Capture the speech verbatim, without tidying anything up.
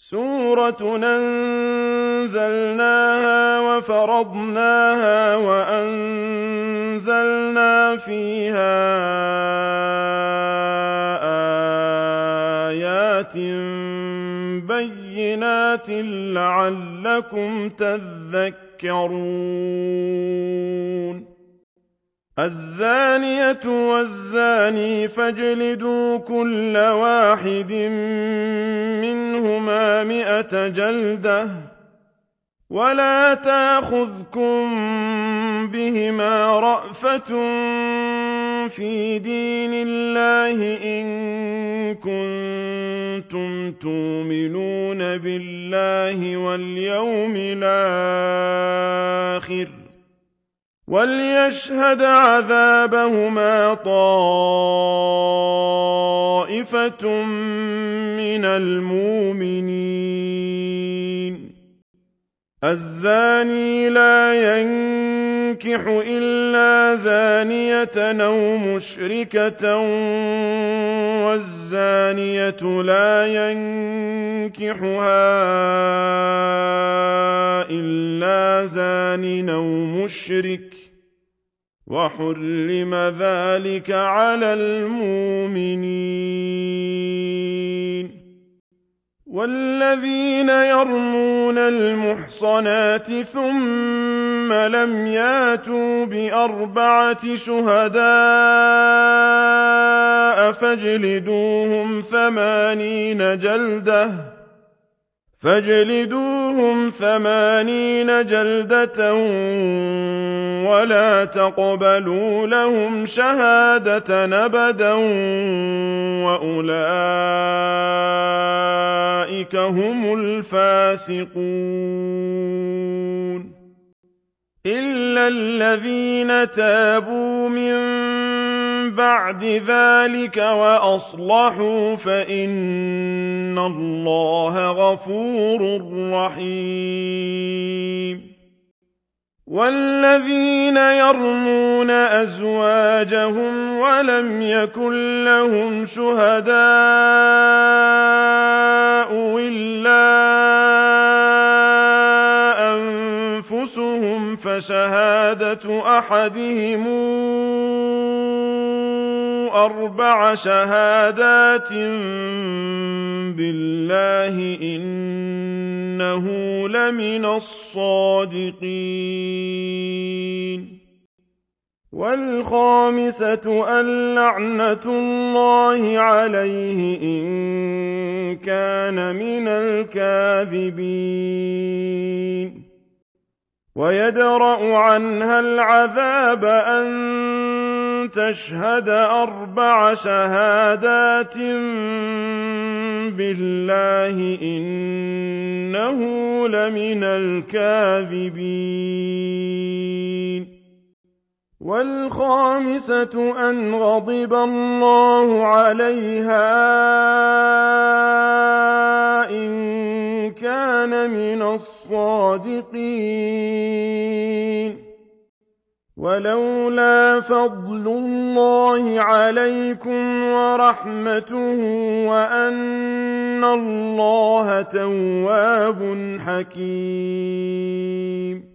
سورة أنزلناها وفرضناها وأنزلنا فيها آيات بينات لعلكم تذكرون الزانية والزاني فاجلدوا كل واحد منهما مئة جلدة ولا تأخذكم بهما رأفة في دين الله إن كنتم تؤمنون بالله واليوم الآخر وليشهد عذابهما طائفة من المؤمنين الزاني لا ينكح إلا زانية أو مشركة والزانية لا ينكحها إلا زان أو مشرك وحرم ذلك على المؤمنين والذين يرمون المحصنات ثم لم ياتوا بأربعة شهداء فاجلدوهم ثمانين جلدة فاجلدوهم ثمانين جلدة ولا تقبلوا لهم شهادة أبدا وأولئك هم الفاسقون إلا الذين تابوا من بعد ذلك وأصلحوا فإن الله غفور رحيم والذين يرمون أزواجهم ولم يكن لهم شهداء إلا أنفسهم فشهادة أحدهم أربع شهادات بالله إنه لمن الصادقين والخامسة اللعنة الله عليه إن كان من الكاذبين ويدرأ عنها العذاب أن تشهد أربع شهادات بالله إنه لمن الكاذبين والخامسة أن غضب الله عليها إن كان من الصادقين ولولا فضل الله عليكم ورحمته وأن الله تواب حكيم